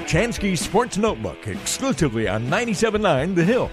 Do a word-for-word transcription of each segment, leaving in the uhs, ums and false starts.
Archansky Sports Notebook, exclusively on ninety-seven point nine The Hill.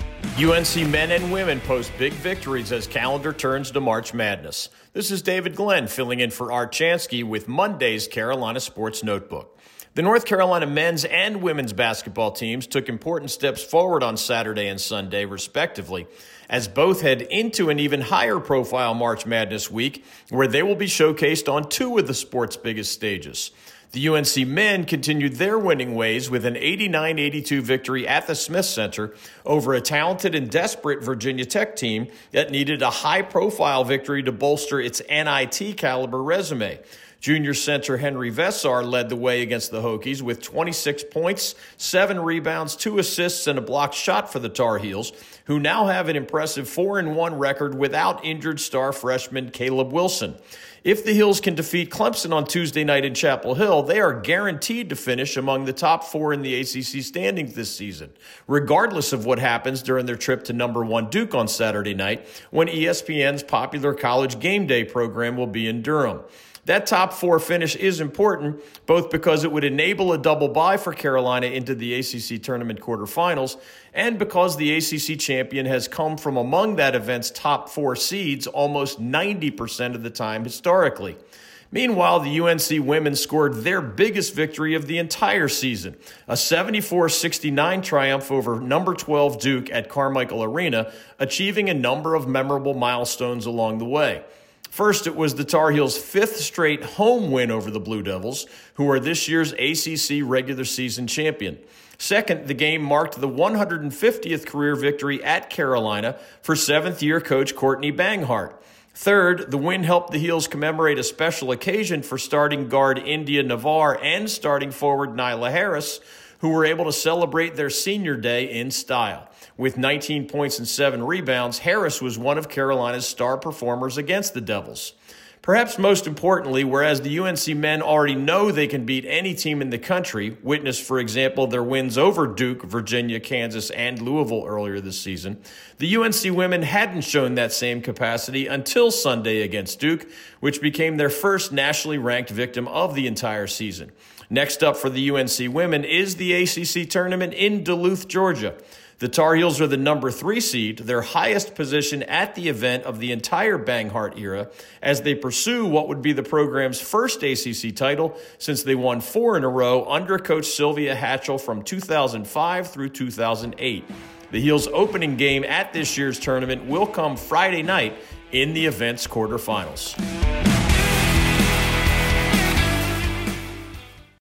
U N C men and women post big victories as calendar turns to March Madness. This is David Glenn filling in for Art Chansky with Monday's Carolina Sports Notebook. The North Carolina men's and women's basketball teams took important steps forward on Saturday and Sunday, respectively, as both head into an even higher profile March Madness week, where they will be showcased on two of the sport's biggest stages. The U N C men continued their winning ways with an eighty-nine eighty-two victory at the Smith Center over a talented and desperate Virginia Tech team that needed a high-profile victory to bolster its N I T caliber resume. Junior center Henry Vessar led the way against the Hokies with twenty-six points, seven rebounds, two assists, and a blocked shot for the Tar Heels, who now have an impressive four and one record without injured star freshman Caleb Wilson. If the Heels can defeat Clemson on Tuesday night in Chapel Hill, they are guaranteed to finish among the top four in the A C C standings this season, regardless of what happens during their trip to number one Duke on Saturday night, when E S P N's popular college game day program will be in Durham. That top four finish is important, both because it would enable a double bye for Carolina into the A C C tournament quarterfinals, and because the A C C champion has come from among that event's top four seeds almost ninety percent of the time historically. Meanwhile, the U N C women scored their biggest victory of the entire season, a seventy-four sixty-nine triumph over number twelve Duke at Carmichael Arena, achieving a number of memorable milestones along the way. First, it was the Tar Heels' fifth straight home win over the Blue Devils, who are this year's A C C regular season champion. Second, the game marked the one hundred fiftieth career victory at Carolina for seventh-year coach Courtney Banghart. Third, the win helped the Heels commemorate a special occasion for starting guard India Navar and starting forward Nyla Harris, who were able to celebrate their senior day in style. With nineteen points and seven rebounds, Harris was one of Carolina's star performers against the Devils. Perhaps most importantly, whereas the U N C men already know they can beat any team in the country, witness, for example, their wins over Duke, Virginia, Kansas, and Louisville earlier this season, the U N C women hadn't shown that same capacity until Sunday against Duke, which became their first nationally ranked victim of the entire season. Next up for the U N C women is the A C C tournament in Duluth, Georgia. The Tar Heels are the number three seed, their highest position at the event of the entire Banghart era, as they pursue what would be the program's first A C C title since they won four in a row under Coach Sylvia Hatchell from two thousand five through two thousand eight. The Heels' opening game at this year's tournament will come Friday night in the event's quarterfinals.